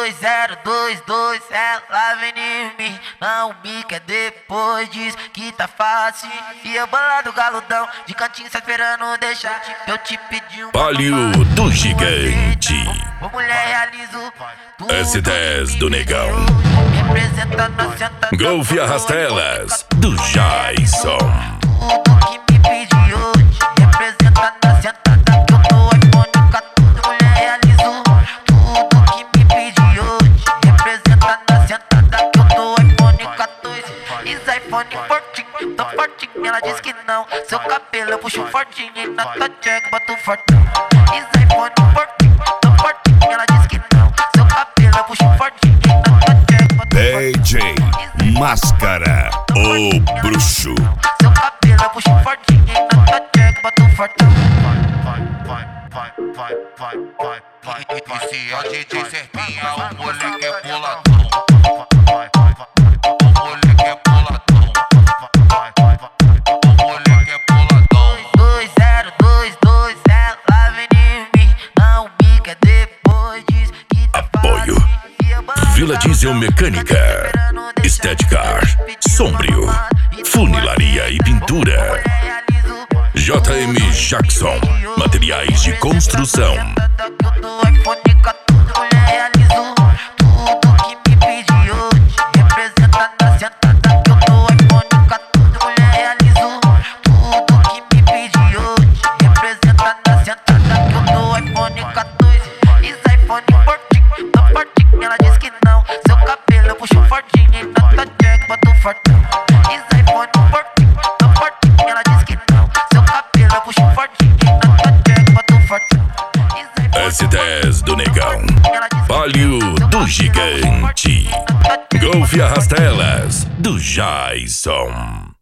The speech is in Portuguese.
2022, ela vem em mim. Não me quer depois, diz que tá fácil. E eu bolado galudão, de cantinho só esperando deixar. Eu te pedi um Palio do Gigante. Ô mulher, realizo tudo. S10 do Negão. Representando a senta. Golf e Arrastelas do Jason. Tudo que me pedi hoje. Representando a sentada que eu tô iPhone 14. Mulher, realizo tudo que me pedi hoje. Representando a sentada que eu tô iPhone 14. Is iPhone 14, tô fortinho. Ela diz que não. Seu cabelo eu puxo fortinho. E na tua check boto fortão. Is iPhone 14, tô fortinho. Ela diz que não. Seu cabelo eu puxo fortinho. E na tua check boto fortão. DJ Máscara, o bruxo. Seu cabelo eu puxo fortinho. E na tua check boto fortão. Esse é o DJ Serpinha, o moleque é boladão. O moleque é boladão. O moleque é boladão. 2022, ela vem em mim. Não me quer depois, diz que tá Apoio Vila Diesel Mecânica, Estética, Sombrio, Funilaria e Pintura. JM Jackson, materiais de construção. Ela diz que não, seu cabelo eu puxo fortinho. E na tua check boto fortão. Is iPhone 14, tô fortinho. Ela diz que não, seu cabelo eu puxo fortinho. E na tua check boto fortão. S10 do Negão. Palio do Gigante. Golf e Arrastelas do Jason.